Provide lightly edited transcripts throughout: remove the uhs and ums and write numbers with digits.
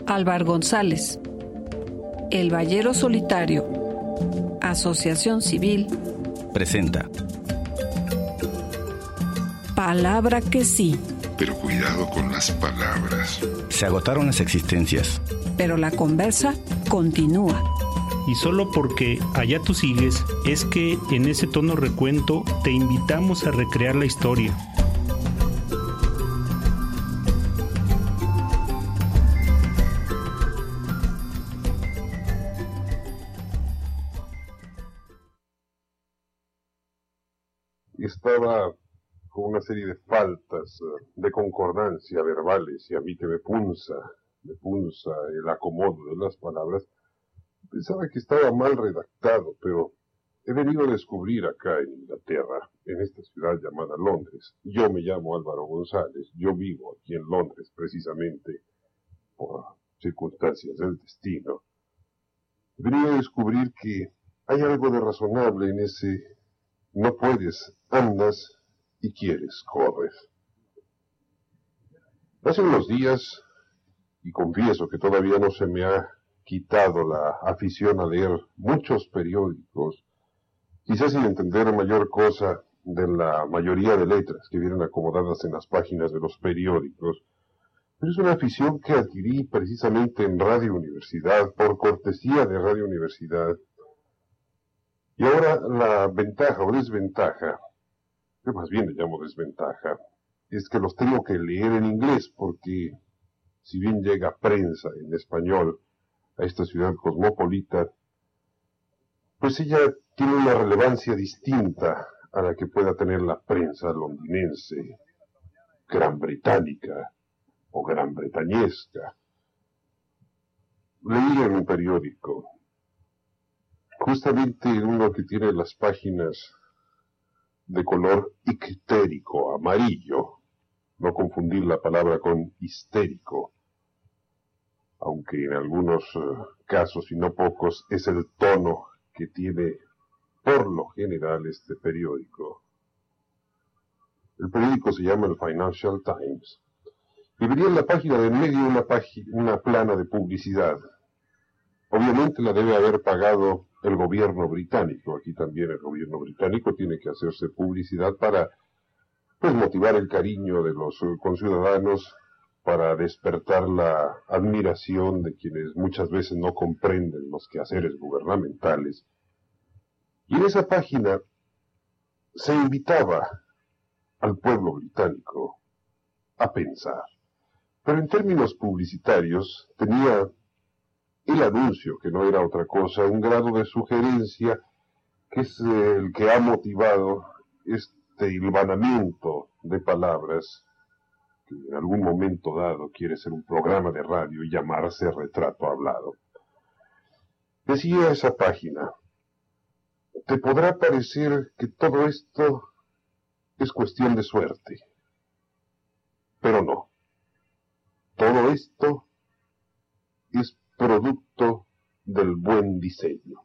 Álvaro González, El Ballero Solitario, Asociación Civil, presenta Palabra que sí. Pero cuidado con las palabras. Se agotaron las existencias. Pero la conversa continúa. Y solo porque allá tú sigues, es que en ese tono recuento te invitamos a recrear la historia. Estaba con una serie de faltas de concordancia verbales y a mí que me punza el acomodo de las palabras. Pensaba que estaba mal redactado, pero he venido a descubrir acá en Inglaterra, en esta ciudad llamada Londres. Yo me llamo Álvaro González, yo vivo aquí en Londres precisamente por circunstancias del destino. He venido a descubrir que hay algo de razonable en ese no puedes, andas y quieres, corres. Hace unos días, y confieso que todavía no se me ha quitado la afición a leer muchos periódicos, quizás sin entender mayor cosa de la mayoría de letras que vienen acomodadas en las páginas de los periódicos, pero es una afición que adquirí precisamente en Radio Universidad, por cortesía de Radio Universidad. Y ahora la ventaja o desventaja, que más bien le llamo desventaja, es que los tengo que leer en inglés, porque si bien llega prensa en español a esta ciudad cosmopolita, pues ella tiene una relevancia distinta a la que pueda tener la prensa londinense, gran británica o gran bretañesca. Leí en un periódico, justamente uno que tiene las páginas de color ictérico, amarillo, no confundir la palabra con histérico, aunque en algunos casos y no pocos es el tono que tiene por lo general este periódico. El periódico se llama el Financial Times y vería en la página de en medio una plana de publicidad. Obviamente la debe haber pagado el gobierno británico. Aquí también el gobierno británico tiene que hacerse publicidad para motivar el cariño de los conciudadanos, para despertar la admiración de quienes muchas veces no comprenden los quehaceres gubernamentales. Y en esa página se invitaba al pueblo británico a pensar. Pero en términos publicitarios tenía el anuncio, que no era otra cosa, un grado de sugerencia que es el que ha motivado este hilvanamiento de palabras que en algún momento dado quiere ser un programa de radio y llamarse Retrato Hablado. Decía esa página: te podrá parecer que todo esto es cuestión de suerte, pero no. Todo esto es producto del buen diseño.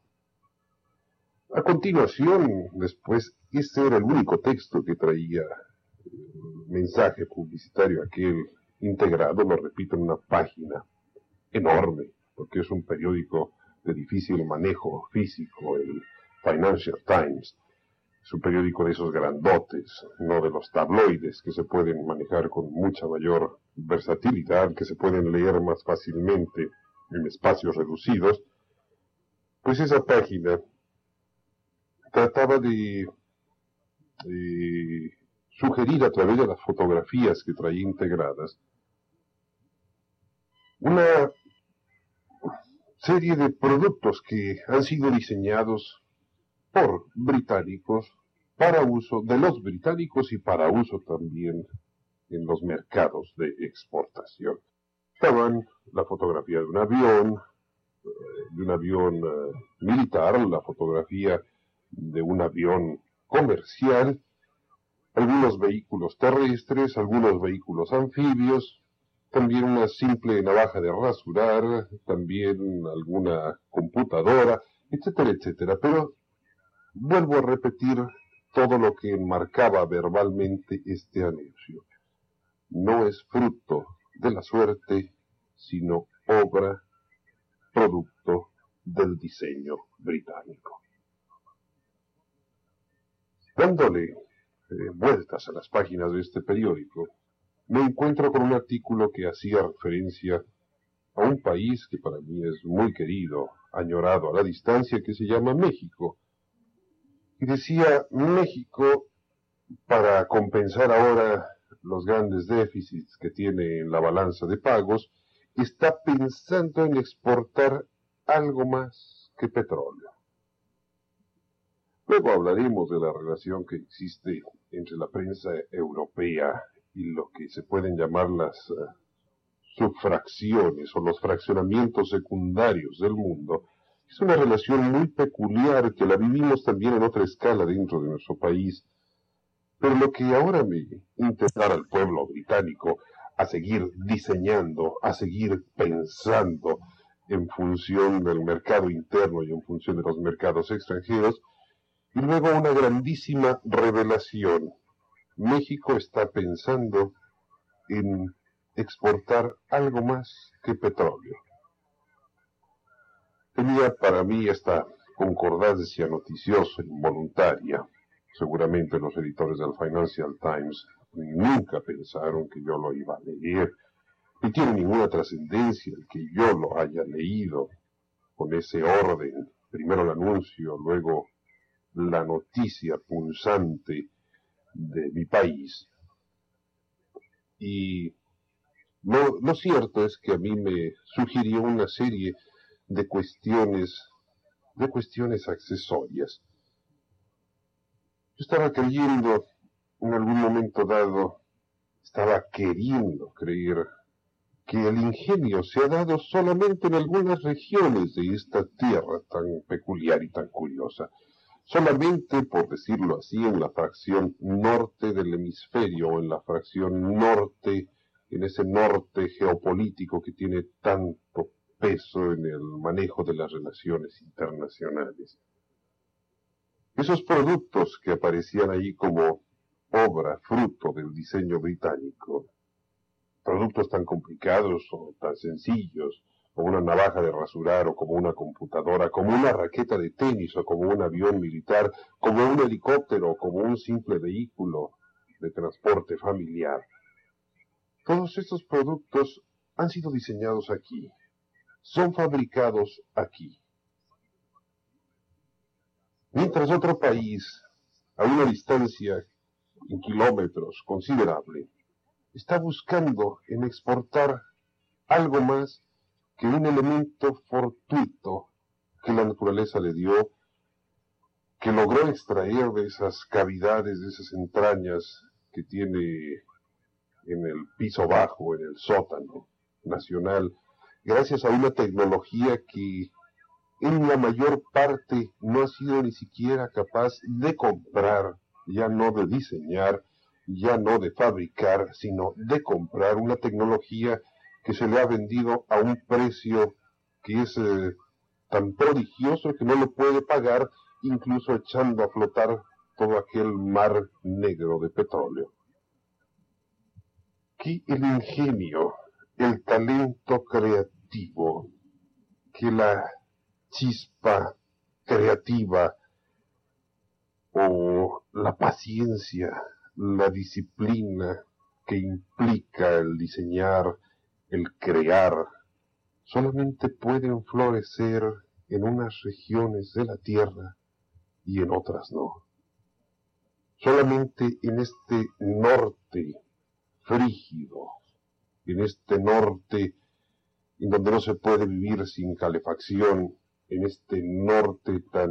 A continuación, después, ese era el único texto que traía mensaje publicitario aquel integrado, lo repito, en una página enorme, porque es un periódico de difícil manejo físico, el Financial Times. Es un periódico de esos grandotes, no de los tabloides que se pueden manejar con mucha mayor versatilidad, que se pueden leer más fácilmente en espacios reducidos. Pues esa página trataba de sugerir a través de las fotografías que traía integradas una serie de productos que han sido diseñados por británicos, para uso de los británicos y para uso también en los mercados de exportación. Estaban la fotografía de un avión militar, la fotografía de un avión comercial, algunos vehículos terrestres, algunos vehículos anfibios, también una simple navaja de rasurar, también alguna computadora, etcétera, etcétera. Pero vuelvo a repetir todo lo que enmarcaba verbalmente este anuncio. No es fruto de la suerte, sino obra, producto del diseño británico. Dándole vueltas a las páginas de este periódico, me encuentro con un artículo que hacía referencia a un país que para mí es muy querido, añorado a la distancia, que se llama México. Y decía, México, para compensar ahora los grandes déficits que tiene en la balanza de pagos, está pensando en exportar algo más que petróleo. Luego hablaremos de la relación que existe entre la prensa europea y lo que se pueden llamar las subfracciones o los fraccionamientos secundarios del mundo. Es una relación muy peculiar que la vivimos también en otra escala dentro de nuestro país. Pero lo que ahora me interesa al pueblo británico a seguir diseñando, a seguir pensando en función del mercado interno y en función de los mercados extranjeros, y luego una grandísima revelación. México está pensando en exportar algo más que petróleo. Tenía para mí esta concordancia noticiosa involuntaria. Seguramente los editores del Financial Times nunca pensaron que yo lo iba a leer. No tiene ninguna trascendencia el que yo lo haya leído con ese orden. Primero el anuncio, luego la noticia punzante de mi país. Y lo cierto es que a mí me sugirió una serie de cuestiones accesorias. Yo estaba creyendo, en algún momento dado, estaba queriendo creer que el ingenio se ha dado solamente en algunas regiones de esta tierra tan peculiar y tan curiosa. Solamente, por decirlo así, en la fracción norte del hemisferio, o en la fracción norte, en ese norte geopolítico que tiene tanto peso en el manejo de las relaciones internacionales. Esos productos que aparecían ahí como obra, fruto del diseño británico, productos tan complicados o tan sencillos, como una navaja de rasurar, o como una computadora, como una raqueta de tenis, o como un avión militar, como un helicóptero, o como un simple vehículo de transporte familiar. Todos estos productos han sido diseñados aquí, son fabricados aquí. Mientras otro país, a una distancia en kilómetros considerable, está buscando en exportar algo más que un elemento fortuito que la naturaleza le dio, que logró extraer de esas cavidades, de esas entrañas que tiene en el piso bajo, en el sótano nacional, gracias a una tecnología que en la mayor parte no ha sido ni siquiera capaz de comprar, ya no de diseñar, ya no de fabricar, sino de comprar una tecnología que se le ha vendido a un precio que es tan prodigioso que no lo puede pagar, incluso echando a flotar todo aquel mar negro de petróleo. Que el ingenio, el talento creativo, que la chispa creativa o la paciencia, la disciplina que implica el diseñar, el crear, solamente pueden florecer en unas regiones de la tierra y en otras no. Solamente en este norte frígido, en este norte en donde no se puede vivir sin calefacción, en este norte tan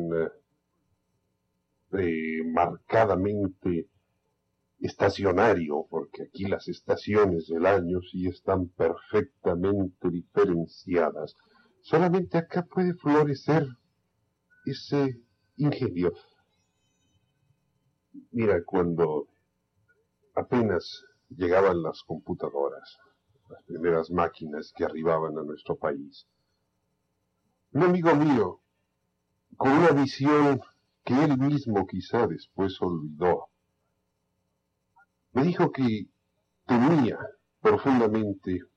marcadamente estacionario, porque aquí las estaciones del año sí están perfectamente diferenciadas. Solamente acá puede florecer ese ingenio. Mira, cuando apenas llegaban las computadoras, las primeras máquinas que arribaban a nuestro país, un amigo mío, con una visión que él mismo quizá después olvidó, me dijo que temía profundamente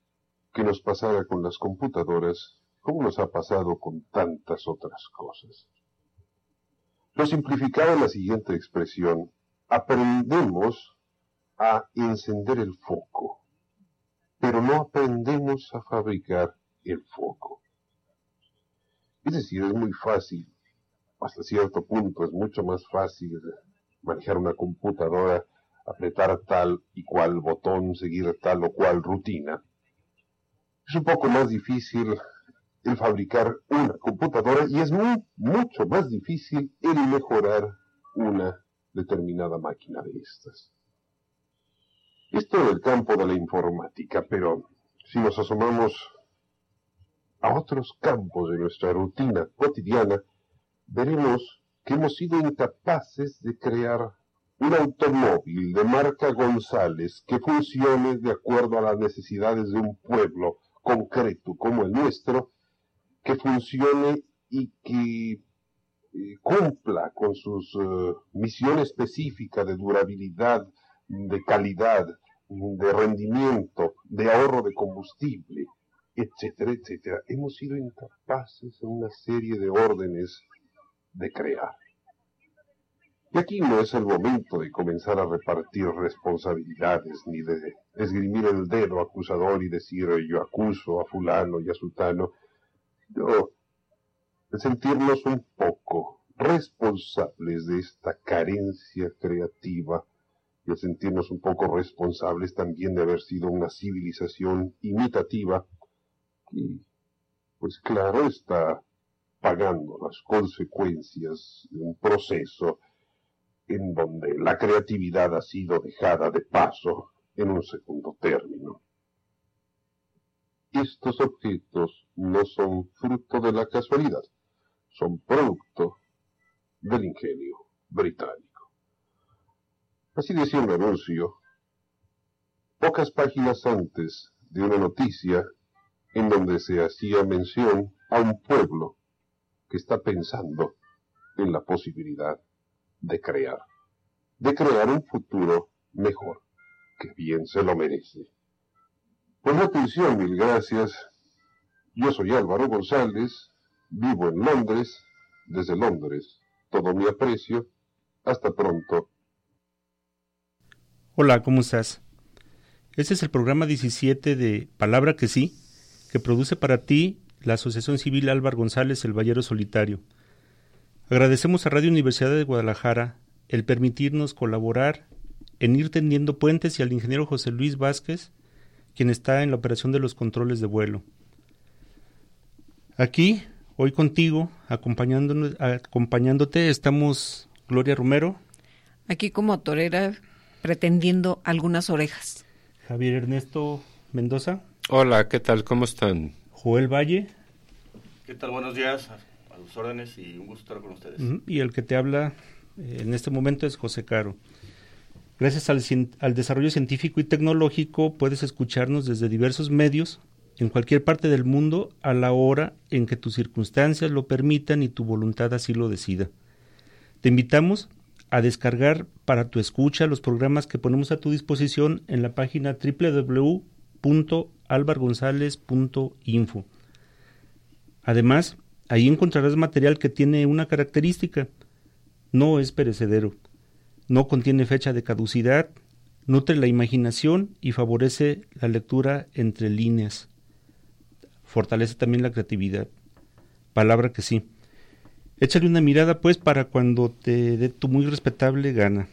que nos pasara con las computadoras, como nos ha pasado con tantas otras cosas. Lo simplificaba en la siguiente expresión: aprendemos a encender el foco, pero no aprendemos a fabricar el foco. Es decir, es muy fácil, hasta cierto punto, es mucho más fácil manejar una computadora, apretar tal y cual botón, seguir tal o cual rutina. Es un poco más difícil el fabricar una computadora y es mucho más difícil el mejorar una determinada máquina de estas. Esto en el campo de la informática, pero si nos asomamos a otros campos de nuestra rutina cotidiana, veremos que hemos sido incapaces de crear un automóvil de marca González que funcione de acuerdo a las necesidades de un pueblo concreto como el nuestro, que funcione y que cumpla con sus misión específica de durabilidad, de calidad, de rendimiento, de ahorro de combustible, etcétera, etcétera. Hemos sido incapaces en una serie de órdenes de crear. Y aquí no es el momento de comenzar a repartir responsabilidades, ni de esgrimir el dedo acusador y decir yo acuso a fulano y a sultano. No, de sentirnos un poco responsables de esta carencia creativa y de sentirnos un poco responsables también de haber sido una civilización imitativa que, pues claro, está pagando las consecuencias de un proceso en donde la creatividad ha sido dejada de paso en un segundo término. Estos objetos no son fruto de la casualidad, son producto del ingenio británico. Así decía un anuncio, pocas páginas antes de una noticia en donde se hacía mención a un pueblo que está pensando en la posibilidad de crear un futuro mejor, que bien se lo merece. Por la atención, mil gracias. Yo soy Álvaro González, vivo en Londres, desde Londres, todo mi aprecio. Hasta pronto. Hola, ¿cómo estás? Este es el programa 17 de Palabra que sí, que produce para ti la Asociación Civil Álvaro González, el Ballero Solitario. Agradecemos a Radio Universidad de Guadalajara el permitirnos colaborar en ir tendiendo puentes y al ingeniero José Luis Vázquez, quien está en la operación de los controles de vuelo. Aquí, hoy contigo, acompañándote, estamos Gloria Romero. Aquí como torera, pretendiendo algunas orejas. Javier Ernesto Mendoza. Hola, ¿qué tal? ¿Cómo están? Joel Valle. ¿Qué tal? Buenos días, a sus órdenes y un gusto estar con ustedes. Y el que te habla en este momento es José Caro. Gracias al desarrollo científico y tecnológico puedes escucharnos desde diversos medios en cualquier parte del mundo a la hora en que tus circunstancias lo permitan y tu voluntad así lo decida. Te invitamos a descargar para tu escucha los programas que ponemos a tu disposición en la página www.alvargonzalez.info. Además, ahí encontrarás material que tiene una característica: no es perecedero. No contiene fecha de caducidad, nutre la imaginación y favorece la lectura entre líneas. Fortalece también la creatividad. Palabra que sí. Échale una mirada, pues, para cuando te dé tu muy respetable gana.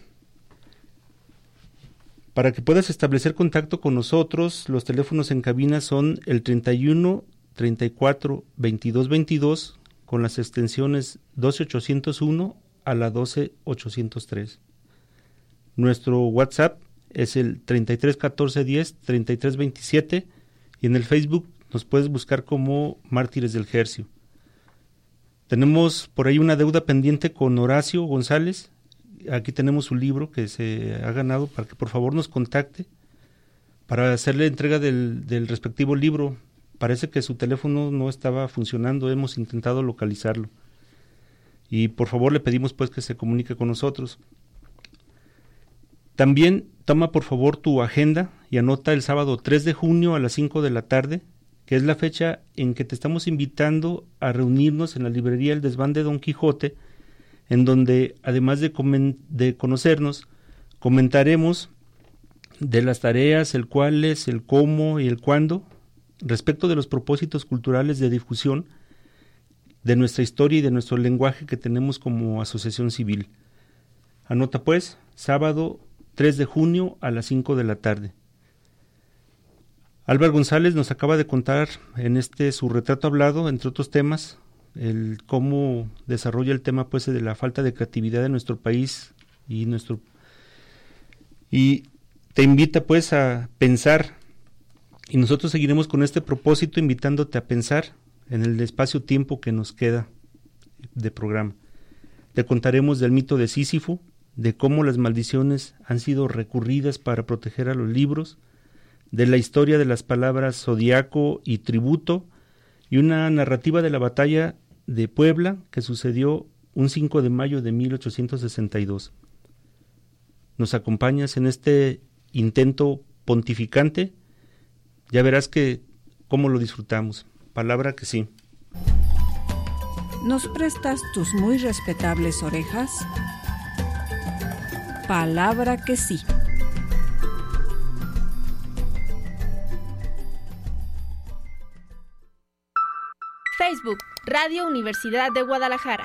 Para que puedas establecer contacto con nosotros, los teléfonos en cabina son el 31 34 22 22 con las extensiones 12801 a la 12803. Nuestro WhatsApp es el 33 14 10 33 27 y en el Facebook nos puedes buscar como Mártires del Hercio. Tenemos por ahí una deuda pendiente con Horacio González. Aquí tenemos su libro que se ha ganado para que por favor nos contacte para hacerle entrega del respectivo libro. Parece que su teléfono no estaba funcionando, hemos intentado localizarlo. Y por favor le pedimos pues que se comunique con nosotros. También toma por favor tu agenda y anota el sábado 3 de junio a las 5 de la tarde, que es la fecha en que te estamos invitando a reunirnos en la librería El Desván de Don Quijote, en donde, además de conocernos, comentaremos de las tareas, el cuáles, el cómo y el cuándo, respecto de los propósitos culturales de difusión de nuestra historia y de nuestro lenguaje que tenemos como asociación civil. Anota pues, sábado 3 de junio a las 5 de la tarde. Álvaro González nos acaba de contar en su retrato hablado, entre otros temas, el cómo desarrolla el tema pues de la falta de creatividad en nuestro país y te invita pues a pensar, y nosotros seguiremos con este propósito invitándote a pensar en el espacio-tiempo que nos queda de programa. Te contaremos del mito de Sísifo, de cómo las maldiciones han sido recurridas para proteger a los libros, de la historia de las palabras zodiaco y tributo, y una narrativa de la batalla de Puebla que sucedió un 5 de mayo de 1862. ¿Nos acompañas en este intento pontificante? Ya verás cómo lo disfrutamos. Palabra que sí. ¿Nos prestas tus muy respetables orejas? Palabra que sí. Facebook, Radio Universidad de Guadalajara.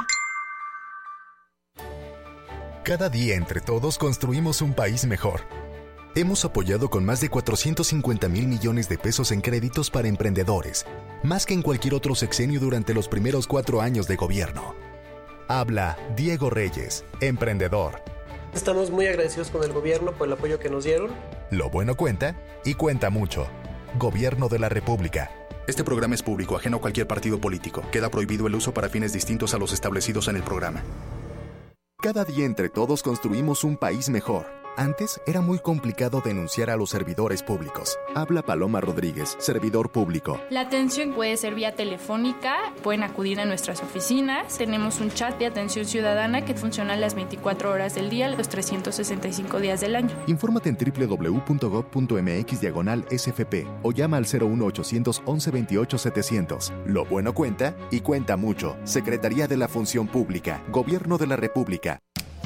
Cada día entre todos construimos un país mejor. Hemos apoyado con más de 450,000 millones de pesos en créditos para emprendedores, más que en cualquier otro sexenio durante los primeros 4 años de gobierno. Habla Diego Reyes, emprendedor. Estamos muy agradecidos con el gobierno por el apoyo que nos dieron. Lo bueno cuenta y cuenta mucho. Gobierno de la República. Este programa es público, ajeno a cualquier partido político. Queda prohibido el uso para fines distintos a los establecidos en el programa. Cada día entre todos construimos un país mejor. Antes era muy complicado denunciar a los servidores públicos. Habla Paloma Rodríguez, servidor público. La atención puede ser vía telefónica, pueden acudir a nuestras oficinas. Tenemos un chat de atención ciudadana que funciona las 24 horas del día, los 365 días del año. Infórmate en www.gov.mx/SFP o llama al 01800 11 28 700. Lo bueno cuenta y cuenta mucho. Secretaría de la Función Pública, Gobierno de la República.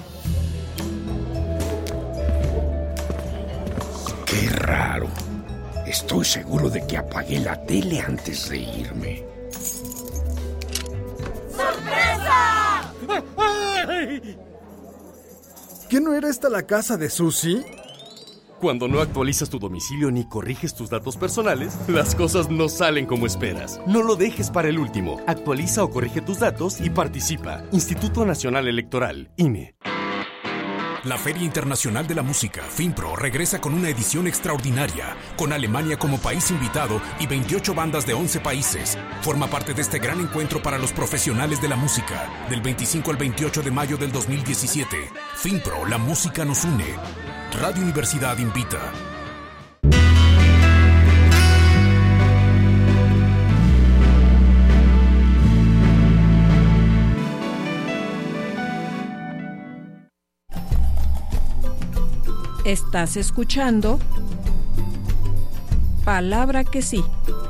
¡Qué raro! Estoy seguro de que apagué la tele antes de irme. ¡Sorpresa! ¿Qué no era esta la casa de Susi? Cuando no actualizas tu domicilio ni corriges tus datos personales, las cosas no salen como esperas. No lo dejes para el último. Actualiza o corrige tus datos y participa. Instituto Nacional Electoral, INE. La Feria Internacional de la Música, FINPRO, regresa con una edición extraordinaria, con Alemania como país invitado y 28 bandas de 11 países. Forma parte de este gran encuentro para los profesionales de la música, del 25 al 28 de mayo del 2017. FINPRO, la música nos une. Radio Universidad invita. Estás escuchando Palabra que sí.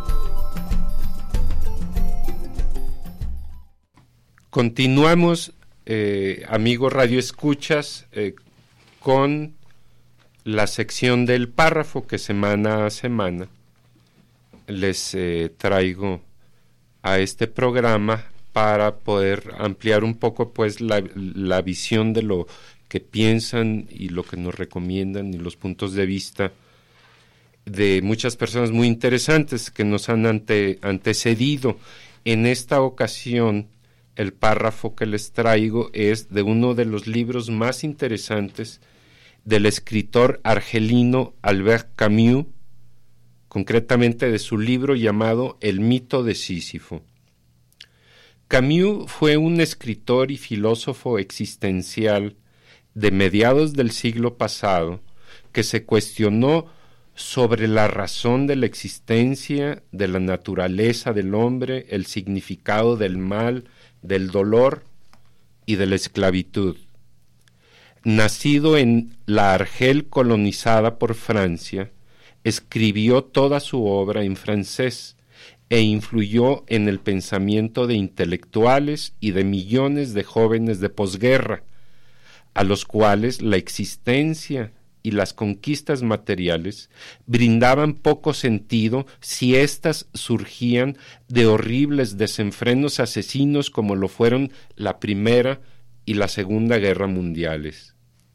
Continuamos, amigos Radio Escuchas, con la sección del párrafo que semana a semana les traigo a este programa para poder ampliar un poco pues la visión de lo que piensan y lo que nos recomiendan y los puntos de vista de muchas personas muy interesantes que nos han antecedido. En esta ocasión, el párrafo que les traigo es de uno de los libros más interesantes del escritor argelino Albert Camus, concretamente de su libro llamado El mito de Sísifo. Camus fue un escritor y filósofo existencial de mediados del siglo pasado, que se cuestionó sobre la razón de la existencia, de la naturaleza del hombre, el significado del mal, del dolor y de la esclavitud. nacido en la Argel colonizada por Francia, escribió toda su obra en francés e influyó en el pensamiento de intelectuales y de millones de jóvenes de posguerra, a los cuales la existencia y las conquistas materiales brindaban poco sentido si éstas surgían de horribles desenfrenos asesinos como lo fueron la Primera y la Segunda Guerra Mundiales.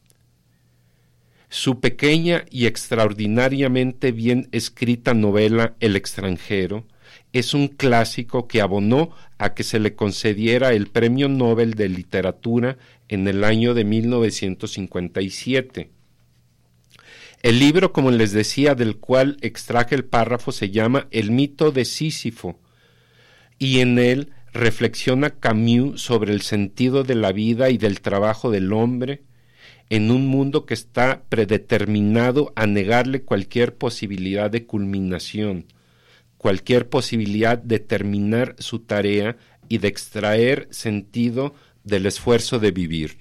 Su pequeña y extraordinariamente bien escrita novela El extranjero es un clásico que abonó a que se le concediera el Premio Nobel de Literatura en el año de 1957. El libro, como les decía, del cual extraje el párrafo, se llama El mito de Sísifo, y en él reflexiona Camus sobre el sentido de la vida y del trabajo del hombre en un mundo que está predeterminado a negarle cualquier posibilidad de culminación, cualquier posibilidad de terminar su tarea y de extraer sentido del esfuerzo de vivir.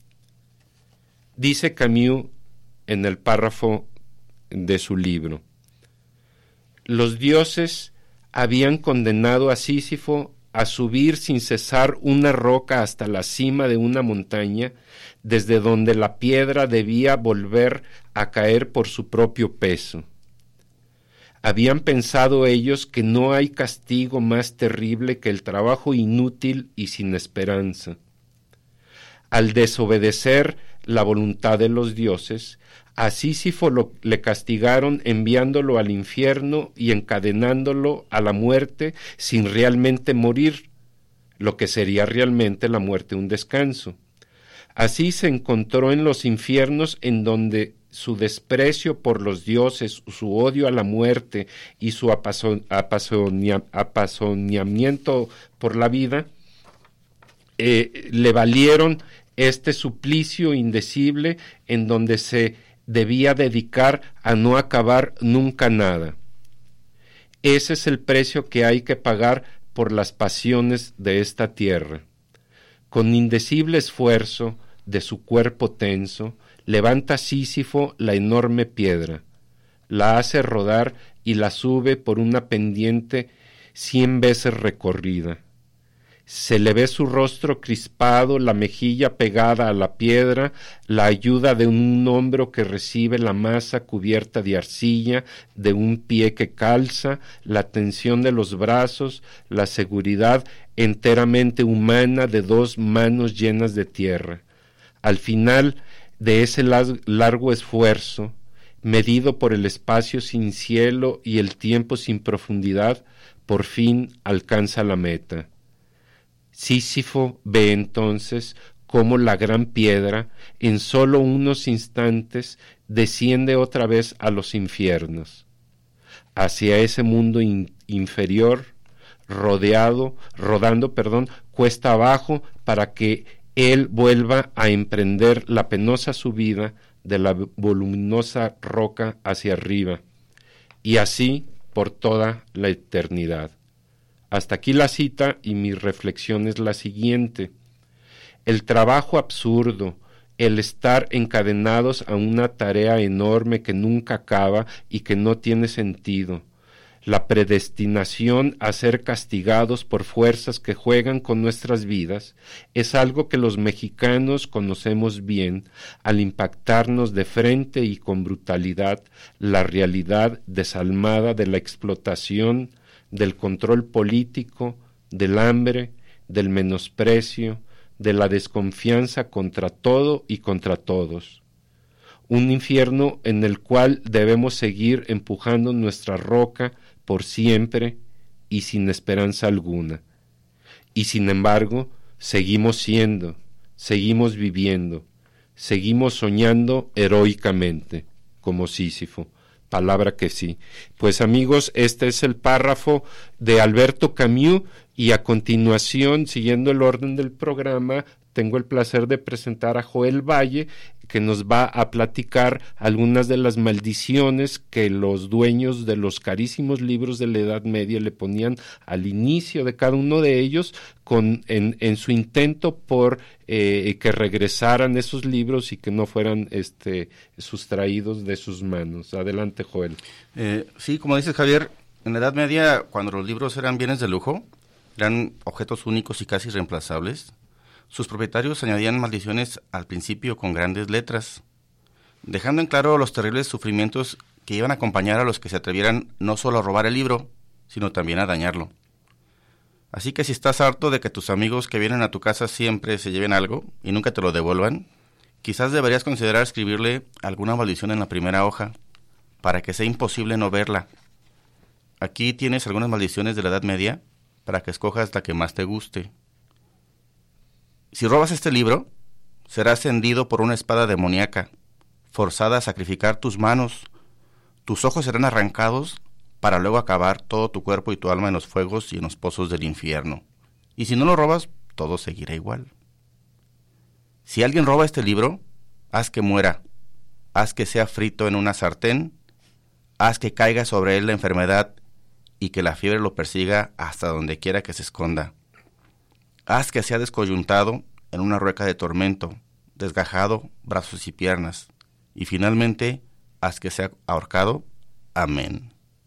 Dice Camus en el párrafo de su libro: los dioses habían condenado a Sísifo a subir sin cesar una roca hasta la cima de una montaña, desde donde la piedra debía volver a caer por su propio peso. Habían pensado ellos que no hay castigo más terrible que el trabajo inútil y sin esperanza. Al desobedecer la voluntad de los dioses, a Sísifo le castigaron enviándolo al infierno y encadenándolo a la muerte sin realmente morir, lo que sería realmente la muerte un descanso. Así se encontró en los infiernos, en donde su desprecio por los dioses, su odio a la muerte y su apasionamiento por la vida le valieron este suplicio indecible en donde se debía dedicar a no acabar nunca nada. Ese es el precio que hay que pagar por las pasiones de esta tierra. Con indecible esfuerzo de su cuerpo tenso, levanta Sísifo la enorme piedra, la hace rodar y la sube por una pendiente 100 veces recorrida. Se le ve su rostro crispado, la mejilla pegada a la piedra, la ayuda de un hombro que recibe la masa cubierta de arcilla, de un pie que calza, la tensión de los brazos, la seguridad enteramente humana de 2 manos llenas de tierra. Al final de ese largo esfuerzo, medido por el espacio sin cielo y el tiempo sin profundidad, por fin alcanza la meta. Sísifo ve entonces cómo la gran piedra, en solo unos instantes, desciende otra vez a los infiernos, hacia ese mundo inferior, rodando cuesta abajo, para que él vuelva a emprender la penosa subida de la voluminosa roca hacia arriba, y así por toda la eternidad. Hasta aquí la cita, y mi reflexión es la siguiente: el trabajo absurdo, el estar encadenados a una tarea enorme que nunca acaba y que no tiene sentido, la predestinación a ser castigados por fuerzas que juegan con nuestras vidas, es algo que los mexicanos conocemos bien al impactarnos de frente y con brutalidad la realidad desalmada de la explotación, del control político, del hambre, del menosprecio, de la desconfianza contra todo y contra todos. Un infierno en el cual debemos seguir empujando nuestra roca por siempre y sin esperanza alguna. Y sin embargo, seguimos siendo, seguimos viviendo, seguimos soñando heroicamente, como Sísifo. Palabra que sí. Pues amigos, este es el párrafo de Alberto Camus, y a continuación, siguiendo el orden del programa, tengo el placer de presentar a Joel Valle, que nos va a platicar algunas de las maldiciones que los dueños de los carísimos libros de la Edad Media le ponían al inicio de cada uno de ellos en su intento por que regresaran esos libros y que no fueran sustraídos de sus manos. Adelante, Joel. Sí, como dices, Javier, en la Edad Media, cuando los libros eran bienes de lujo, eran objetos únicos y casi irreemplazables, sus propietarios añadían maldiciones al principio con grandes letras, dejando en claro los terribles sufrimientos que iban a acompañar a los que se atrevieran no solo a robar el libro, sino también a dañarlo. Así que si estás harto de que tus amigos que vienen a tu casa siempre se lleven algo y nunca te lo devuelvan, quizás deberías considerar escribirle alguna maldición en la primera hoja, para que sea imposible no verla. Aquí tienes algunas maldiciones de la Edad Media, para que escojas la que más te guste. Si robas este libro, serás hendido por una espada demoníaca, forzada a sacrificar tus manos. Tus ojos serán arrancados para luego acabar todo tu cuerpo y tu alma en los fuegos y en los pozos del infierno. Y si no lo robas, todo seguirá igual. Si alguien roba este libro, haz que muera, haz que sea frito en una sartén, haz que caiga sobre él la enfermedad y que la fiebre lo persiga hasta donde quiera que se esconda. Haz que sea descoyuntado en una rueca de tormento, desgajado brazos y piernas, y finalmente haz que sea ahorcado. Amén.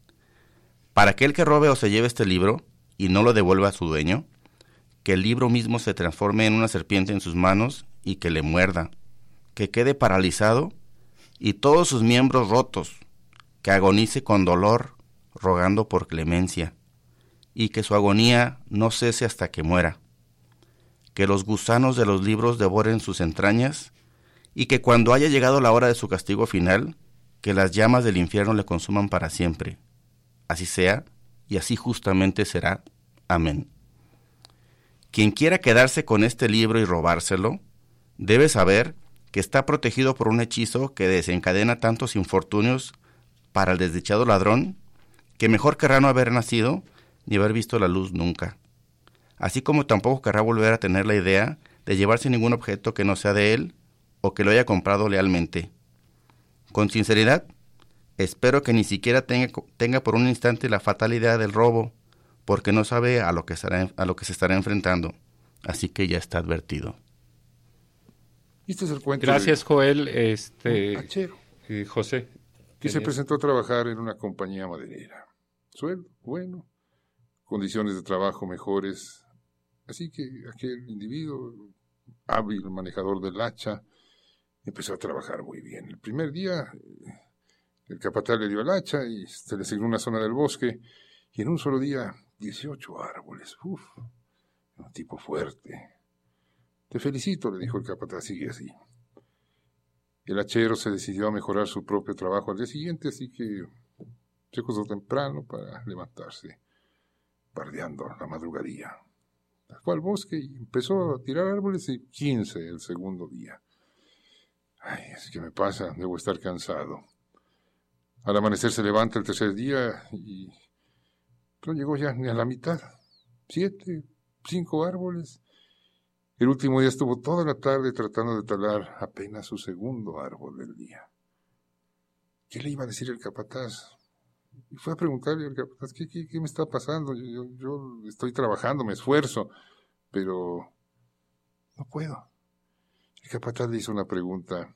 Para aquel que robe o se lleve este libro y no lo devuelva a su dueño, que el libro mismo se transforme en una serpiente en sus manos y que le muerda, que quede paralizado y todos sus miembros rotos, que agonice con dolor, rogando por clemencia, y que su agonía no cese hasta que muera. Que los gusanos de los libros devoren sus entrañas, y que cuando haya llegado la hora de su castigo final, que las llamas del infierno le consuman para siempre. Así sea, y así justamente será. Amén. Quien quiera quedarse con este libro y robárselo, debe saber que está protegido por un hechizo que desencadena tantos infortunios para el desdichado ladrón, que mejor querrá no haber nacido ni haber visto la luz nunca. Así como tampoco querrá volver a tener la idea de llevarse ningún objeto que no sea de él o que lo haya comprado lealmente. Con sinceridad, espero que ni siquiera tenga por un instante la fatal idea del robo, porque no sabe a lo que se estará enfrentando. Así que ya está advertido. Este es el cuento. Gracias, Joel. Hachero, José. Que se presentó a trabajar en una compañía maderera. Sueldo bueno, condiciones de trabajo mejores. Así que aquel individuo, hábil manejador del hacha, empezó a trabajar muy bien. El primer día, el capataz le dio el hacha y se le asignó una zona del bosque, y en un solo día, 18 árboles. Uf, un tipo fuerte. Te felicito, le dijo el capataz, sigue así. El hachero se decidió a mejorar su propio trabajo al día siguiente, así que se acostó temprano para levantarse, bardeando la madrugadía. Fue al bosque y empezó a tirar árboles, y 15 el segundo día. Ay, es que me pasa, debo estar cansado. Al amanecer se levanta el tercer día y no llegó ya ni a la mitad. 7, 5 árboles. El último día estuvo toda la tarde tratando de talar apenas su segundo árbol del día. ¿Qué le iba a decir el capataz? Y fue a preguntarle al capataz, ¿qué me está pasando? Yo estoy trabajando, me esfuerzo, pero no puedo. El capataz le hizo una pregunta.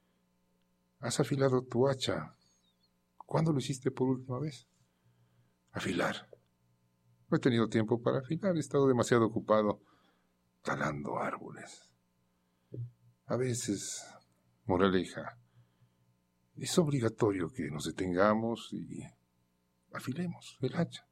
¿Has afilado tu hacha? ¿Cuándo lo hiciste por última vez? Afilar. No he tenido tiempo para afilar, he estado demasiado ocupado talando árboles. A veces, moraleja, es obligatorio que nos detengamos y afilemos el hacha.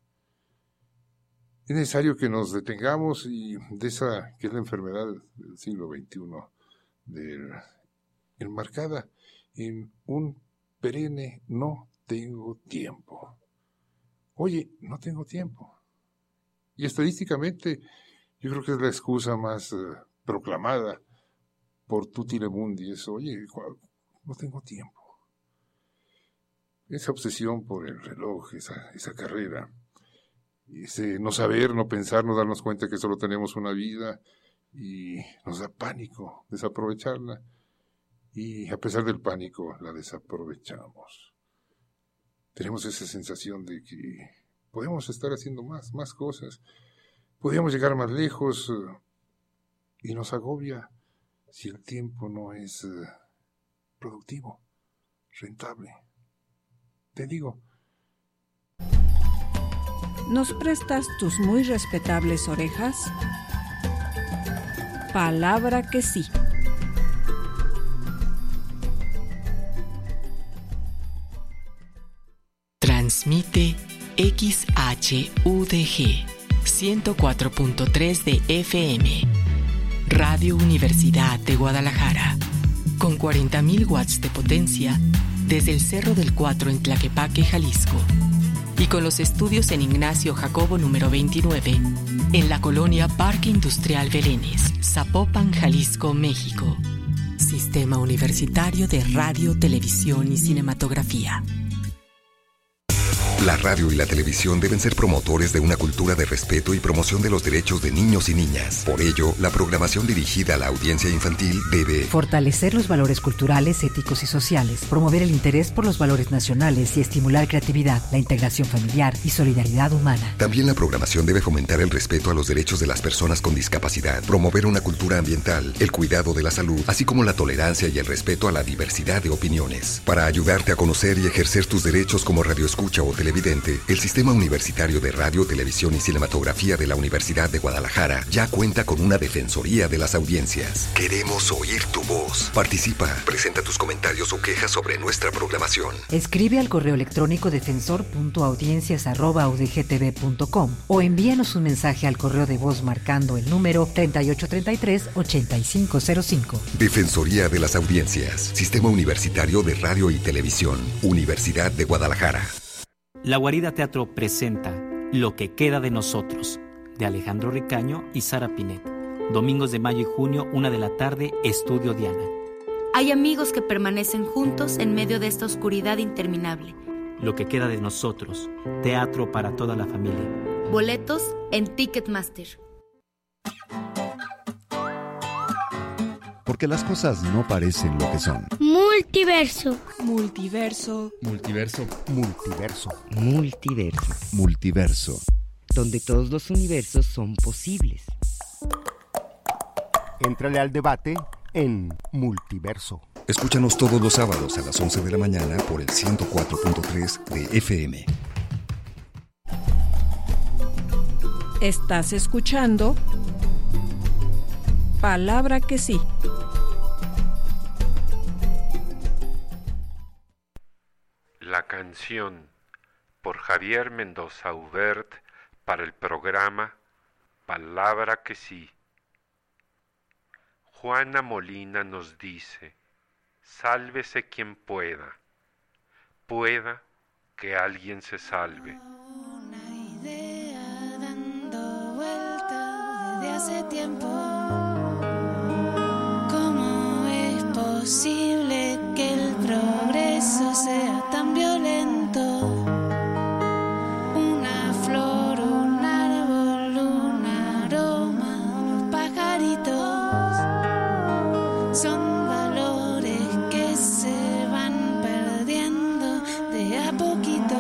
Es necesario que nos detengamos y de esa que es la enfermedad del siglo XXI, enmarcada en un perenne no tengo tiempo. Oye, no tengo tiempo. Y estadísticamente, yo creo que es la excusa más proclamada por tutti lemundi. Es, oye, no tengo tiempo. Esa obsesión por el reloj, esa carrera, ese no saber, no pensar, no darnos cuenta que solo tenemos una vida y nos da pánico desaprovecharla, y a pesar del pánico la desaprovechamos. Tenemos esa sensación de que podemos estar haciendo más cosas, podríamos llegar más lejos, y nos agobia si el tiempo no es productivo, rentable. Te digo, ¿nos prestas tus muy respetables orejas? Palabra que sí. Transmite XHUDG 104.3 de FM. Radio Universidad de Guadalajara. Con 40.000 watts de potencia desde el Cerro del Cuatro en Tlaquepaque, Jalisco. Y con los estudios en Ignacio Jacobo número 29, en la colonia Parque Industrial Belénes, Zapopan, Jalisco, México. Sistema Universitario de Radio, Televisión y Cinematografía. La radio y la televisión deben ser promotores de una cultura de respeto y promoción de los derechos de niños y niñas. Por ello, la programación dirigida a la audiencia infantil debe fortalecer los valores culturales, éticos y sociales, promover el interés por los valores nacionales y estimular creatividad, la integración familiar y solidaridad humana. También la programación debe fomentar el respeto a los derechos de las personas con discapacidad, promover una cultura ambiental, el cuidado de la salud, así como la tolerancia y el respeto a la diversidad de opiniones. Para ayudarte a conocer y ejercer tus derechos como radioescucha o televidente, el Sistema Universitario de Radio, Televisión y Cinematografía de la Universidad de Guadalajara ya cuenta con una Defensoría de las Audiencias. Queremos oír tu voz. Participa, presenta tus comentarios o quejas sobre nuestra programación. Escribe al correo electrónico defensor.audiencias@udgtv.com o envíanos un mensaje al correo de voz marcando el número 3833-8505. Defensoría de las Audiencias, Sistema Universitario de Radio y Televisión, Universidad de Guadalajara. La Guarida Teatro presenta Lo que queda de nosotros, de Alejandro Ricaño y Sara Pinet. Domingos de mayo y junio, 1 de la tarde, Estudio Diana. Hay amigos que permanecen juntos en medio de esta oscuridad interminable. Lo que queda de nosotros, teatro para toda la familia. Boletos en Ticketmaster. Porque las cosas no parecen lo que son. Multiverso. Multiverso. Multiverso. Multiverso. Multiverso. Multiverso. Donde todos los universos son posibles. Éntrale al debate en Multiverso. Escúchanos todos los sábados a las 11 de la mañana por el 104.3 de FM. Estás escuchando Palabra que sí. La canción por Javier Mendoza Hubert para el programa Palabra que sí. Juana Molina nos dice: sálvese quien pueda, pueda que alguien se salve. Una idea dando vuelta desde hace tiempo. ¿Cómo es posible que el progreso sea tan violento? Una flor, un árbol, un aroma, los pajaritos son valores que se van perdiendo de a poquito.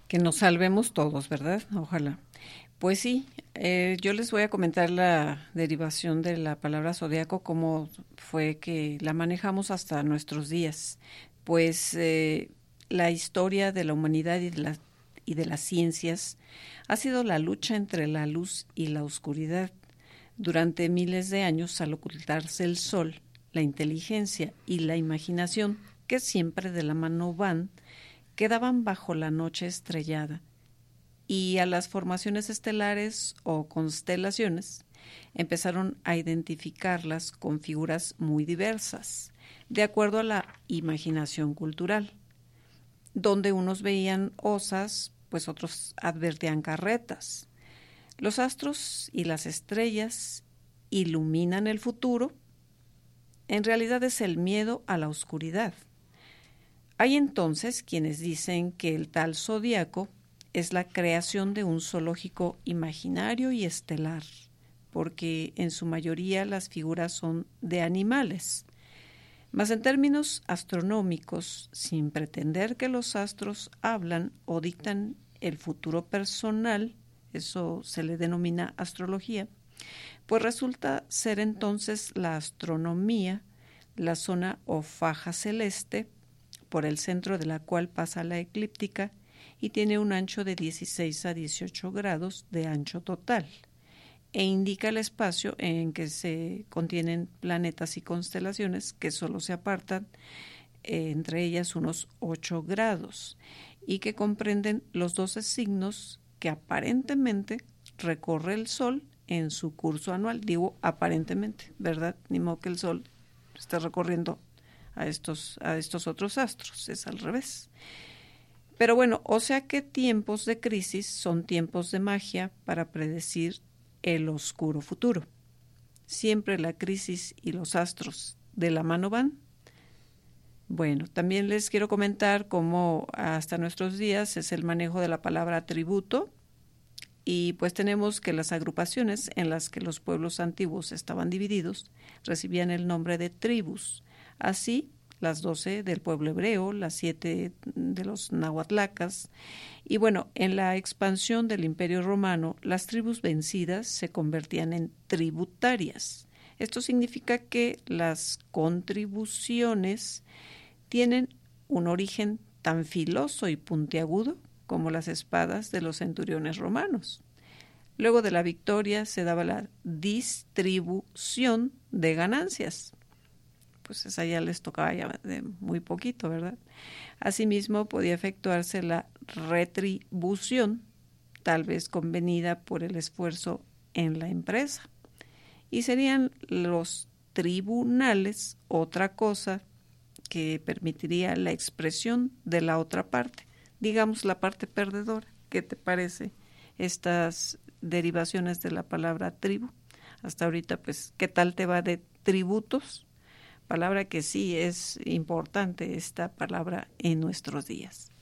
Que nos salvemos todos, ¿verdad? Ojalá. Pues sí, yo les voy a comentar la derivación de la palabra zodiaco, cómo fue que la manejamos hasta nuestros días. Pues la historia de la humanidad y de las ciencias ha sido la lucha entre la luz y la oscuridad. Durante miles de años, al ocultarse el sol, la inteligencia y la imaginación, que siempre de la mano van, quedaban bajo la noche estrellada, y a las formaciones estelares o constelaciones empezaron a identificarlas con figuras muy diversas, de acuerdo a la imaginación cultural. Donde unos veían osas, pues otros advertían carretas. Los astros y las estrellas iluminan el futuro. En realidad es el miedo a la oscuridad. Hay entonces quienes dicen que el tal zodiaco es la creación de un zoológico imaginario y estelar, porque en su mayoría las figuras son de animales. Mas en términos astronómicos, sin pretender que los astros hablan o dictan el futuro personal, eso se le denomina astrología, pues resulta ser entonces la astronomía, la zona o faja celeste, por el centro de la cual pasa la eclíptica y tiene un ancho de 16 a 18 grados de ancho total, e indica el espacio en que se contienen planetas y constelaciones que solo se apartan entre ellas unos 8 grados y que comprenden los 12 signos que aparentemente recorre el Sol en su curso anual. Digo aparentemente, ¿verdad? Ni modo que el Sol esté recorriendo a estos otros astros, es al revés. Pero bueno, o sea que tiempos de crisis son tiempos de magia para predecir el oscuro futuro. Siempre la crisis y los astros de la mano van. Bueno, también les quiero comentar cómo hasta nuestros días es el manejo de la palabra tributo, y pues tenemos que las agrupaciones en las que los pueblos antiguos estaban divididos recibían el nombre de tribus. Así, las 12 del pueblo hebreo, las 7 de los nahuatlacas. Y bueno, en la expansión del Imperio Romano, las tribus vencidas se convertían en tributarias. Esto significa que las contribuciones tienen un origen tan filoso y puntiagudo como las espadas de los centuriones romanos. Luego de la victoria se daba la distribución de ganancias. Pues esa ya les tocaba ya de muy poquito, ¿verdad? Asimismo, podía efectuarse la retribución, tal vez convenida por el esfuerzo en la empresa. Y serían los tribunales otra cosa que permitiría la expresión de la otra parte, digamos la parte perdedora. ¿Qué te parece estas derivaciones de la palabra tribu? Hasta ahorita, pues, ¿qué tal te va de tributos? Palabra que sí es importante, esta palabra en nuestros días.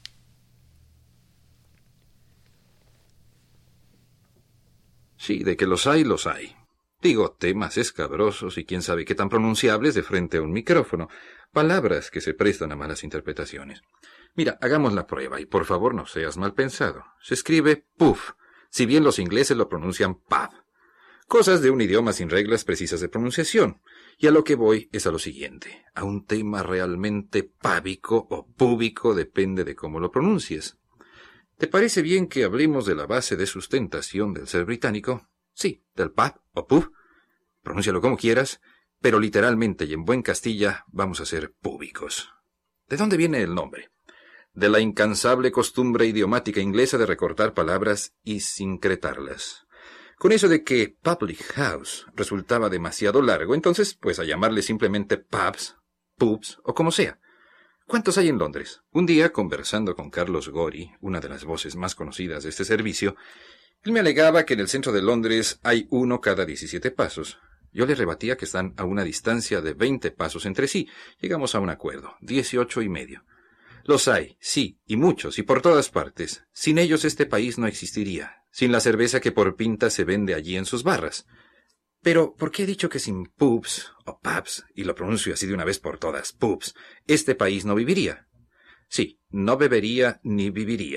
Sí, de que los hay, los hay. Digo, temas escabrosos y quién sabe qué tan pronunciables de frente a un micrófono. Palabras que se prestan a malas interpretaciones. Mira, hagamos la prueba y por favor no seas mal pensado. Se escribe puff, si bien los ingleses lo pronuncian pub. Cosas de un idioma sin reglas precisas de pronunciación. Y a lo que voy es a lo siguiente, a un tema realmente pábico o púbico, depende de cómo lo pronuncies. ¿Te parece bien que hablemos de la base de sustentación del ser británico? Sí, del pub o pub. Pronúncialo como quieras, pero literalmente y en buen Castilla vamos a ser púbicos. ¿De dónde viene el nombre? De la incansable costumbre idiomática inglesa de recortar palabras y sincretarlas. Con eso de que public house resultaba demasiado largo, entonces pues a llamarle simplemente pubs, pubs o como sea. ¿Cuántos hay en Londres? Un día, conversando con Carlos Gori, una de las voces más conocidas de este servicio, él me alegaba que en el centro de Londres hay uno cada 17 pasos. Yo le rebatía que están a una distancia de 20 pasos entre sí. Llegamos a un acuerdo, 18 y medio. Los hay, sí, y muchos, y por todas partes. Sin ellos este país no existiría. Sin la cerveza que por pinta se vende allí en sus barras. Pero, ¿por qué he dicho que sin pubs, o pubs, y lo pronuncio así de una vez por todas, pubs, este país no viviría? Sí, no bebería ni viviría.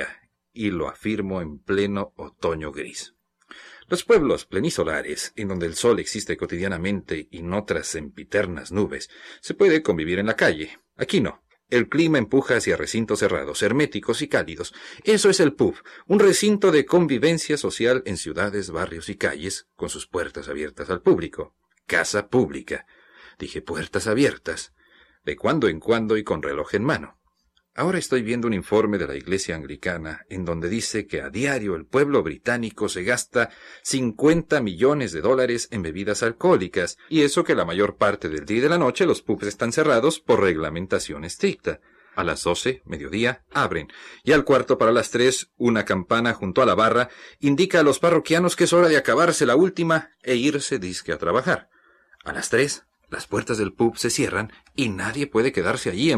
y lo afirmo en pleno otoño gris. Los pueblos plenisolares, en donde el sol existe cotidianamente y no tras sempiternas nubes, se puede convivir en la calle. Aquí no. El clima empuja hacia recintos cerrados, herméticos y cálidos. Eso es el pub, un recinto de convivencia social en ciudades, barrios y calles, con sus puertas abiertas al público. Casa pública. Dije puertas abiertas. De cuando en cuando y con reloj en mano. Ahora estoy viendo un informe de la Iglesia Anglicana en donde dice que a diario el pueblo británico se gasta $50 millones en bebidas alcohólicas, y eso que la mayor parte del día y de la noche los pubs están cerrados por reglamentación estricta. A las 12, mediodía, abren, y al 2:45, una campana junto a la barra indica a los parroquianos que es hora de acabarse la última e irse disque a trabajar. A las 3, las puertas del pub se cierran y nadie puede quedarse allí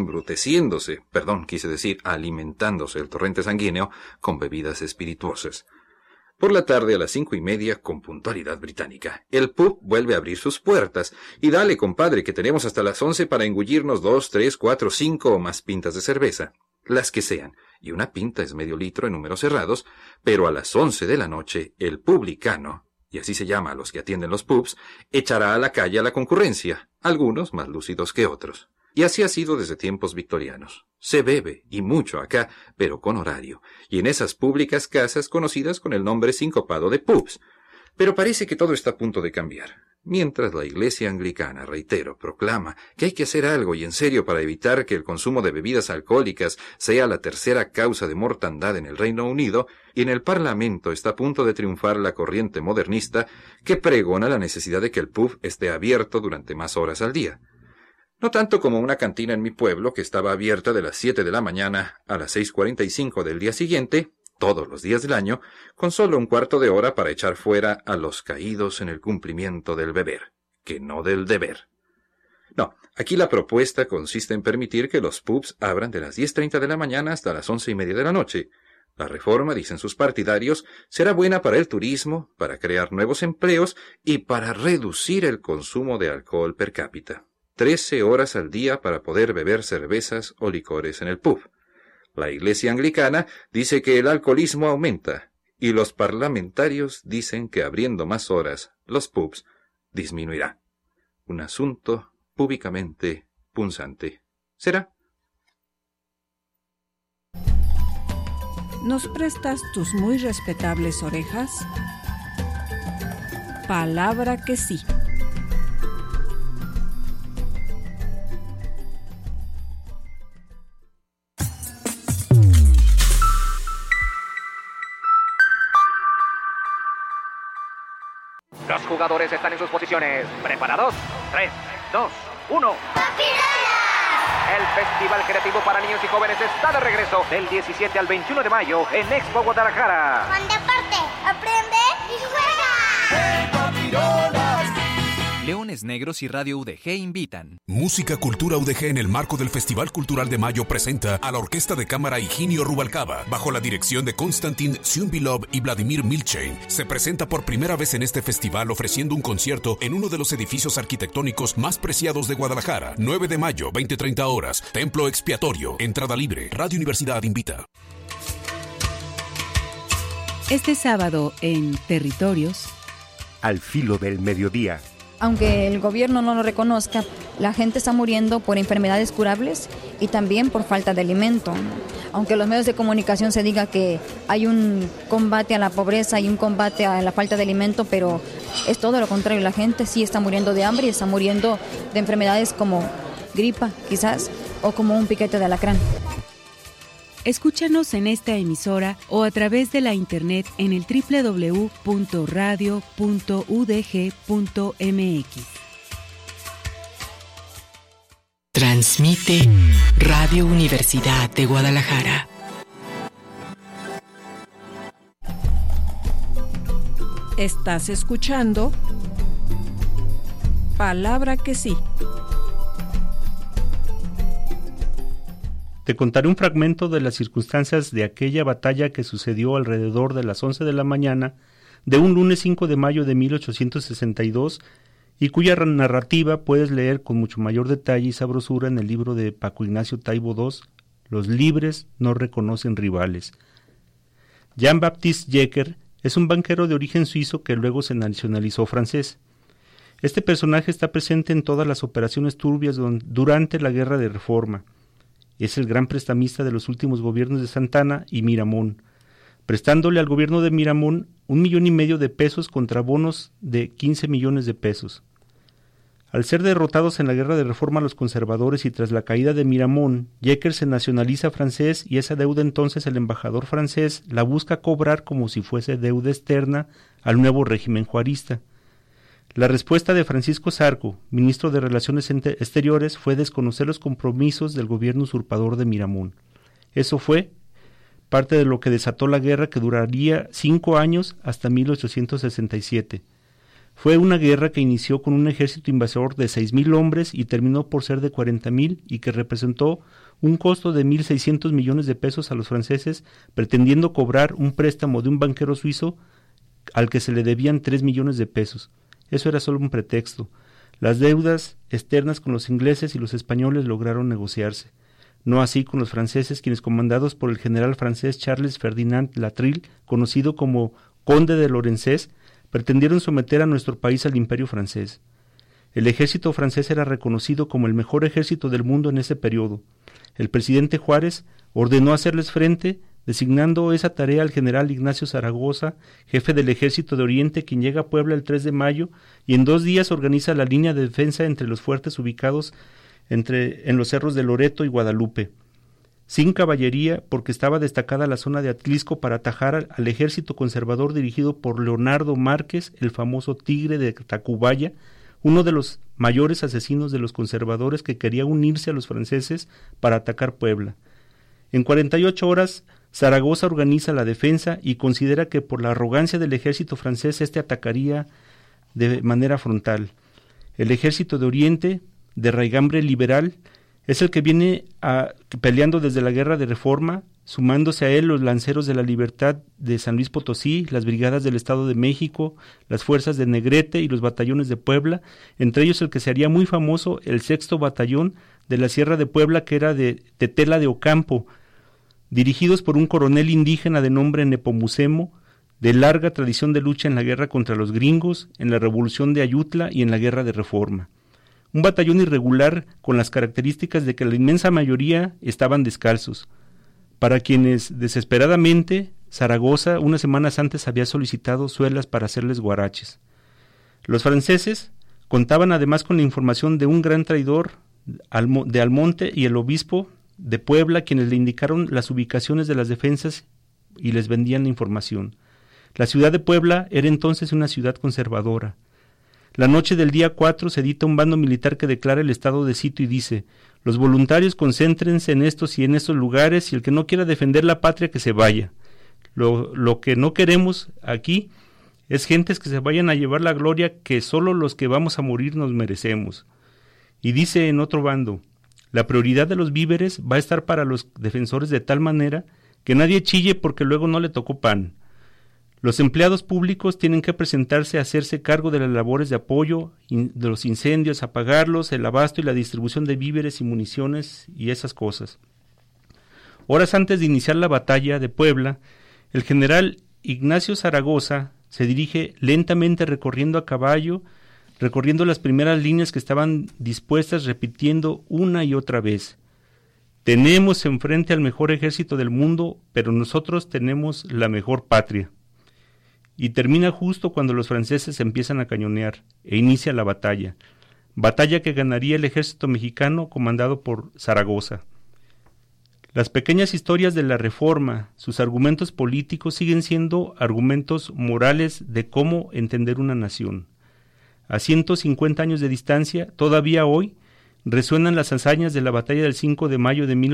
alimentándose el torrente sanguíneo con bebidas espirituosas. Por la tarde a las 5:30, con puntualidad británica, el pub vuelve a abrir sus puertas. Y dale, compadre, que tenemos hasta las 11 para engullirnos 2, 3, 4, 5 o más pintas de cerveza. Las que sean, y una pinta es medio litro en números cerrados, pero a las 11 de la noche, el publicano, y así se llama a los que atienden los pubs, echará a la calle a la concurrencia, algunos más lúcidos que otros. Y así ha sido desde tiempos victorianos. Se bebe, y mucho acá, pero con horario, y en esas públicas casas conocidas con el nombre sincopado de pubs. Pero parece que todo está a punto de cambiar. Mientras la Iglesia Anglicana, reitero, proclama que hay que hacer algo y en serio para evitar que el consumo de bebidas alcohólicas sea la tercera causa de mortandad en el Reino Unido, y en el Parlamento está a punto de triunfar la corriente modernista que pregona la necesidad de que el pub esté abierto durante más horas al día. No tanto como una cantina en mi pueblo que estaba abierta de las 7 de la mañana a las 6:45 del día siguiente, todos los días del año, con solo un cuarto de hora para echar fuera a los caídos en el cumplimiento del beber, que no del deber. No, aquí la propuesta consiste en permitir que los pubs abran de las 10:30 de la mañana hasta las 11:30 de la noche. La reforma, dicen sus partidarios, será buena para el turismo, para crear nuevos empleos y para reducir el consumo de alcohol per cápita. 13 horas al día para poder beber cervezas o licores en el pub. La Iglesia Anglicana dice que el alcoholismo aumenta, y los parlamentarios dicen que abriendo más horas los pubs disminuirá. Un asunto públicamente punzante. ¿Será? ¿Nos prestas tus muy respetables orejas? Palabra que sí. Los jugadores están en sus posiciones. ¿Preparados? 3, 2, 1. El Festival Creativo para Niños y Jóvenes está de regreso del 17 al 21 de mayo en Expo Guadalajara. Juan Deporte, aprende y juega. Leones Negros y Radio UDG invitan. Música Cultura UDG en el marco del Festival Cultural de Mayo presenta a la Orquesta de Cámara Higinio Rubalcaba, bajo la dirección de Konstantin Syumbilov y Vladimir Milchain. Se presenta por primera vez en este festival ofreciendo un concierto en uno de los edificios arquitectónicos más preciados de Guadalajara. 9 de mayo, 20:30 horas. Templo Expiatorio. Entrada libre. Radio Universidad invita. Este sábado en Territorios. Al filo del mediodía. Aunque el gobierno no lo reconozca, la gente está muriendo por enfermedades curables y también por falta de alimento. Aunque los medios de comunicación se diga que hay un combate a la pobreza y un combate a la falta de alimento, pero es todo lo contrario. La gente sí está muriendo de hambre y está muriendo de enfermedades como gripa, quizás, o como un piquete de alacrán. Escúchanos en esta emisora o a través de la internet en el www.radio.udg.mx. Transmite Radio Universidad de Guadalajara. Estás escuchando Palabra que sí. Te contaré un fragmento de las circunstancias de aquella batalla que sucedió alrededor de las 11 de la mañana de un lunes 5 de mayo de 1862 y cuya narrativa puedes leer con mucho mayor detalle y sabrosura en el libro de Paco Ignacio Taibo II, Los libres no reconocen rivales. Jean-Baptiste Jecker es un banquero de origen suizo que luego se nacionalizó francés. Este personaje está presente en todas las operaciones turbias durante la Guerra de Reforma. Es el gran prestamista de los últimos gobiernos de Santana y Miramón, prestándole al gobierno de Miramón 1,5 millones de pesos contra bonos de 15 millones de pesos. Al ser derrotados en la Guerra de Reforma los conservadores y tras la caída de Miramón, Jecker se nacionaliza francés y esa deuda entonces el embajador francés la busca cobrar como si fuese deuda externa al nuevo régimen juarista. La respuesta de Francisco Zarco, ministro de Relaciones Exteriores, fue desconocer los compromisos del gobierno usurpador de Miramón. Eso fue parte de lo que desató la guerra que duraría 5 años hasta 1867. Fue una guerra que inició con un ejército invasor de 6,000 hombres y terminó por ser de 40,000 y que representó un costo de 1,600 millones de pesos a los franceses, pretendiendo cobrar un préstamo de un banquero suizo al que se le debían 3 millones de pesos. Eso era solo un pretexto. Las deudas externas con los ingleses y los españoles lograron negociarse. No así con los franceses, quienes comandados por el general francés Charles Ferdinand Latreille, conocido como Conde de Lorenzés, pretendieron someter a nuestro país al imperio francés. El ejército francés era reconocido como el mejor ejército del mundo en ese periodo. El presidente Juárez ordenó hacerles frente, designando esa tarea al general Ignacio Zaragoza, jefe del Ejército de Oriente, quien llega a Puebla el 3 de mayo y en 2 días organiza la línea de defensa entre los fuertes ubicados en los cerros de Loreto y Guadalupe. Sin caballería, porque estaba destacada la zona de Atlisco para atajar al ejército conservador dirigido por Leonardo Márquez, el famoso Tigre de Tacubaya, uno de los mayores asesinos de los conservadores que quería unirse a los franceses para atacar Puebla. En 48 horas, Zaragoza organiza la defensa y considera que por la arrogancia del ejército francés atacaría de manera frontal. El ejército de Oriente, de raigambre liberal, es el que viene peleando desde la Guerra de Reforma, sumándose a él los lanceros de la Libertad de San Luis Potosí, las brigadas del Estado de México, las fuerzas de Negrete y los batallones de Puebla, entre ellos el que se haría muy famoso, el 6º Batallón de la Sierra de Puebla, que era de Tetela de Ocampo, dirigidos por un coronel indígena de nombre Nepomucemo, de larga tradición de lucha en la guerra contra los gringos, en la Revolución de Ayutla y en la Guerra de Reforma. Un batallón irregular con las características de que la inmensa mayoría estaban descalzos, para quienes desesperadamente Zaragoza unas semanas antes había solicitado suelas para hacerles guaraches. Los franceses contaban además con la información de un gran traidor de Almonte y el obispo de Puebla, quienes le indicaron las ubicaciones de las defensas y les vendían la información. La ciudad de Puebla era entonces una ciudad conservadora. La noche del día 4 se edita un bando militar que declara el estado de sitio y dice: los voluntarios concéntrense en estos y en estos lugares y el que no quiera defender la patria que se vaya. Lo que no queremos aquí es gentes que se vayan a llevar la gloria que solo los que vamos a morir nos merecemos. Y dice en otro bando: la prioridad de los víveres va a estar para los defensores de tal manera que nadie chille porque luego no le tocó pan. Los empleados públicos tienen que presentarse a hacerse cargo de las labores de apoyo, de los incendios, apagarlos, el abasto y la distribución de víveres y municiones y esas cosas. Horas antes de iniciar la batalla de Puebla, el general Ignacio Zaragoza se dirige lentamente recorriendo a caballo, recorriendo las primeras líneas que estaban dispuestas, repitiendo una y otra vez: tenemos enfrente al mejor ejército del mundo, pero nosotros tenemos la mejor patria. Y termina justo cuando los franceses empiezan a cañonear e inicia la batalla que ganaría el ejército mexicano comandado por Zaragoza. Las pequeñas historias de la Reforma, sus argumentos políticos siguen siendo argumentos morales de cómo entender una nación. A 150 años de distancia, todavía hoy, resuenan las hazañas de la batalla del 5 de mayo de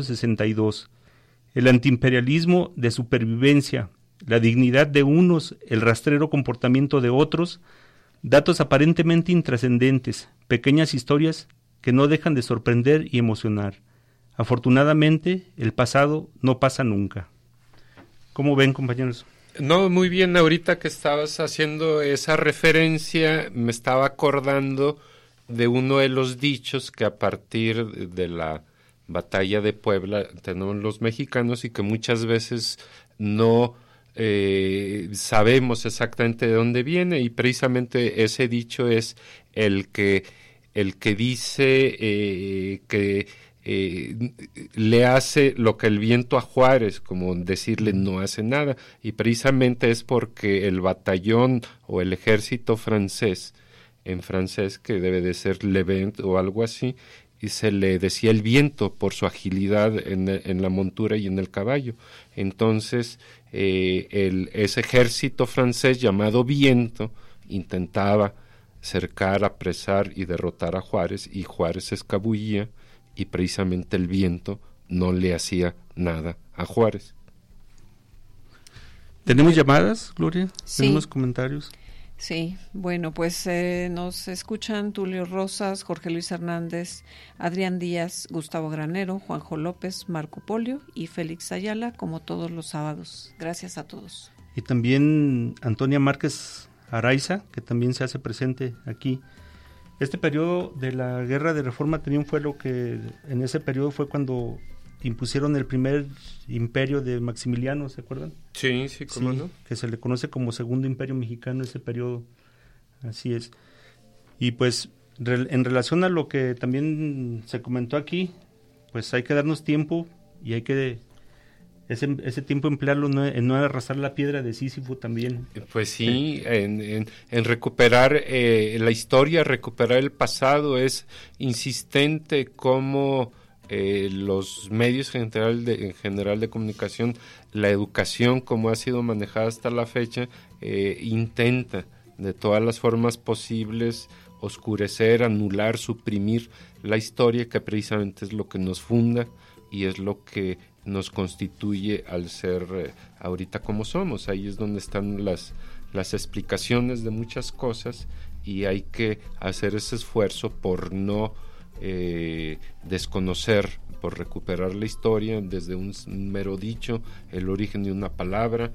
1862, el antiimperialismo de supervivencia, la dignidad de unos, el rastrero comportamiento de otros, datos aparentemente intrascendentes, pequeñas historias que no dejan de sorprender y emocionar. Afortunadamente, el pasado no pasa nunca. ¿Cómo ven, compañeros? No, muy bien. Ahorita que estabas haciendo esa referencia, me estaba acordando de uno de los dichos que a partir de la batalla de Puebla tenemos los mexicanos y que muchas veces no sabemos exactamente de dónde viene, y precisamente ese dicho es el que dice que le hace lo que el viento a Juárez, como decirle no hace nada, y precisamente es porque el batallón o el ejército francés, en francés que debe de ser Le Vent o algo así, y se le decía el viento por su agilidad en la montura y en el caballo. Entonces ese ejército francés llamado Viento intentaba cercar, apresar y derrotar a Juárez, y Juárez se escabullía, y precisamente el viento no le hacía nada a Juárez. ¿Tenemos llamadas, Gloria? Sí. ¿Tenemos comentarios? Sí, bueno, pues nos escuchan Tulio Rosas, Jorge Luis Hernández, Adrián Díaz, Gustavo Granero, Juanjo López, Marco Polio y Félix Ayala, como todos los sábados. Gracias a todos. Y también Antonia Márquez Araiza, que también se hace presente aquí. Este periodo de la Guerra de Reforma también fue en ese periodo fue cuando impusieron el primer imperio de Maximiliano, ¿se acuerdan? Sí, cómo no. Que se le conoce como Segundo Imperio Mexicano, ese periodo. Así es. Y pues en relación a lo que también se comentó aquí, pues hay que darnos tiempo y hay que ese tiempo emplearlo en no arrastrar la piedra de Sísifo también. Pues sí, en recuperar la historia, recuperar el pasado. Es insistente cómo los medios en general de comunicación, la educación como ha sido manejada hasta la fecha, intenta de todas las formas posibles oscurecer, anular, suprimir la historia, que precisamente es lo que nos funda y es lo que nos constituye al ser ahorita como somos. Ahí es donde están las explicaciones de muchas cosas, y hay que hacer ese esfuerzo por no desconocer, por recuperar la historia desde un mero dicho, el origen de una palabra,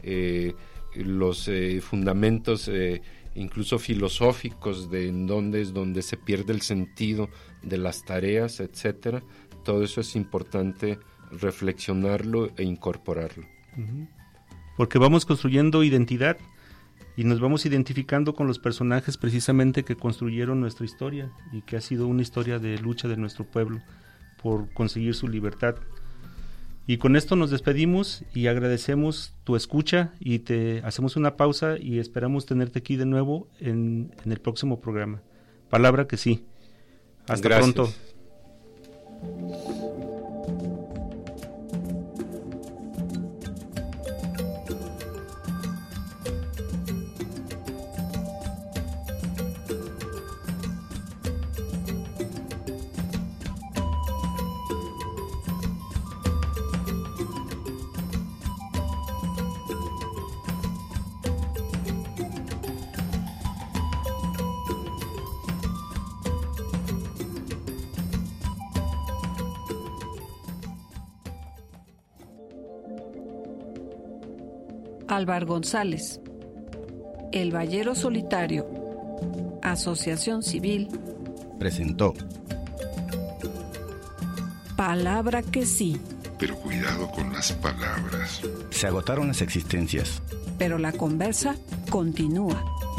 los fundamentos incluso filosóficos de en dónde es donde se pierde el sentido de las tareas, etcétera. Todo eso es importante reflexionarlo e incorporarlo. Porque vamos construyendo identidad y nos vamos identificando con los personajes precisamente que construyeron nuestra historia, y que ha sido una historia de lucha de nuestro pueblo por conseguir su libertad. Y con esto nos despedimos y agradecemos tu escucha, y te hacemos una pausa y esperamos tenerte aquí de nuevo en el próximo programa. Palabra que sí. Hasta Gracias. Pronto. Álvar González, El Ballero Solitario, Asociación Civil, presentó Palabra que sí. Pero cuidado con las palabras. Se agotaron las existencias. Pero la conversa continúa.